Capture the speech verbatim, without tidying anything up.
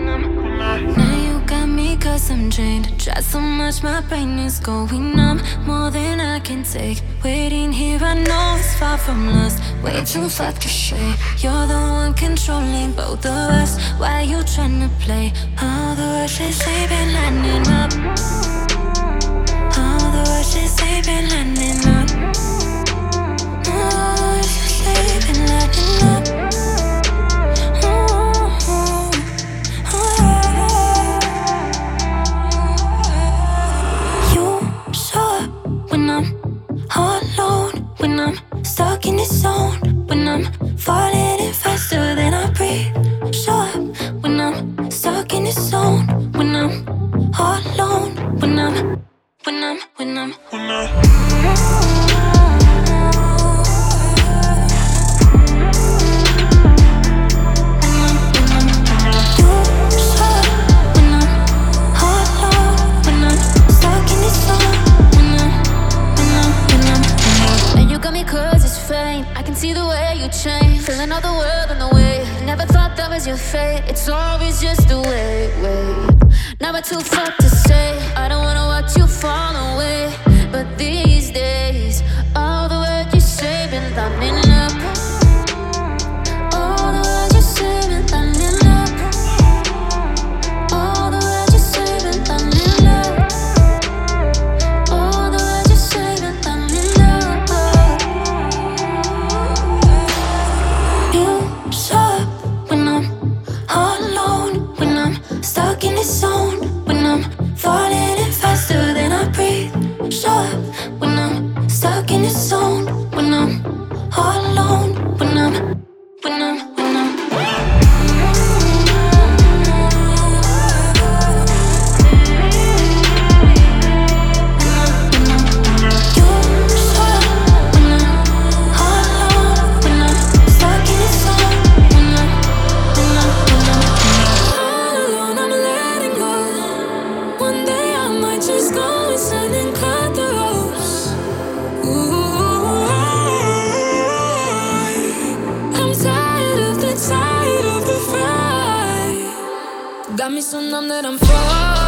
Now you got me cause I'm drained. Try so much, my brain is going numb. More than I can take. Waiting here, I know it's far from lost. Way too fucking straight. You're the one controlling both of us. Why you tryna play? All the words they say been lining up. All the words they say been lining up. All the words they say been lining up. When I'm stuck in this zone, when I'm falling in faster than I breathe. Show up when I'm stuck in this zone, when I'm all alone, when I'm, when I'm, when I'm, when I'm. Cause it's fame, I can see the way you change. Feeling all the world on the way. Never thought that was your fate. It's always just the way, way. Never too fucked to say. I don't wanna watch you fall away. But these days, all the words you say been lining up. All the words you say been lining up. All the words you say been lining up. All the words you say been lining up. Stuck in this zone, when I'm falling in faster than I breathe. Show up when I'm stuck in this zone, when I'm all alone, when I'm, when I'm, when I'm. Got me so numb that I'm falling.